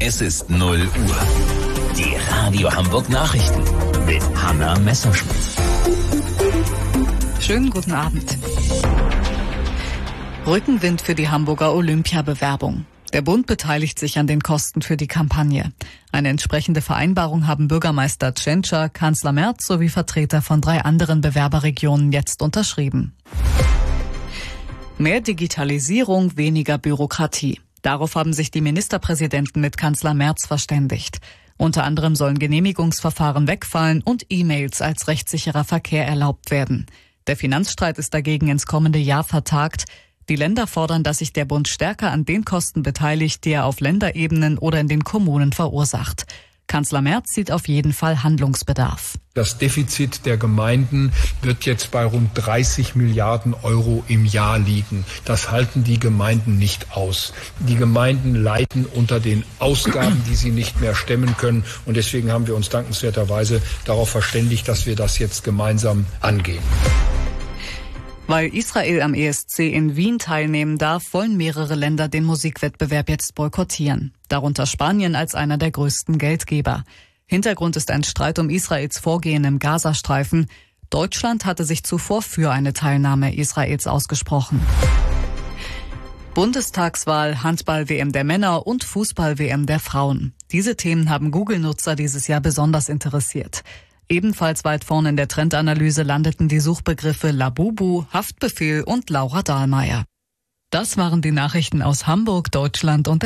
Es ist 0 Uhr. Die Radio Hamburg Nachrichten mit Hanna Messerschmidt. Schönen guten Abend. Rückenwind für die Hamburger Olympiabewerbung. Der Bund beteiligt sich an den Kosten für die Kampagne. Eine entsprechende Vereinbarung haben Bürgermeister Tschentscher, Kanzler Merz sowie Vertreter von 3 anderen Bewerberregionen jetzt unterschrieben. Mehr Digitalisierung, weniger Bürokratie. Darauf haben sich die Ministerpräsidenten mit Kanzler Merz verständigt. Unter anderem sollen Genehmigungsverfahren wegfallen und E-Mails als rechtssicherer Verkehr erlaubt werden. Der Finanzstreit ist dagegen ins kommende Jahr vertagt. Die Länder fordern, dass sich der Bund stärker an den Kosten beteiligt, die er auf Länderebenen oder in den Kommunen verursacht. Kanzler Merz sieht auf jeden Fall Handlungsbedarf. Das Defizit der Gemeinden wird jetzt bei rund 30 Milliarden Euro im Jahr liegen. Das halten die Gemeinden nicht aus. Die Gemeinden leiden unter den Ausgaben, die sie nicht mehr stemmen können. Und deswegen haben wir uns dankenswerterweise darauf verständigt, dass wir das jetzt gemeinsam angehen. Weil Israel am ESC in Wien teilnehmen darf, wollen mehrere Länder den Musikwettbewerb jetzt boykottieren. Darunter Spanien als einer der größten Geldgeber. Hintergrund ist ein Streit um Israels Vorgehen im Gazastreifen. Deutschland hatte sich zuvor für eine Teilnahme Israels ausgesprochen. Bundestagswahl, Handball-WM der Männer und Fußball-WM der Frauen. Diese Themen haben Google-Nutzer dieses Jahr besonders interessiert. Ebenfalls weit vorne in der Trendanalyse landeten die Suchbegriffe Labubu, Haftbefehl und Laura Dahlmeier. Das waren die Nachrichten aus Hamburg, Deutschland und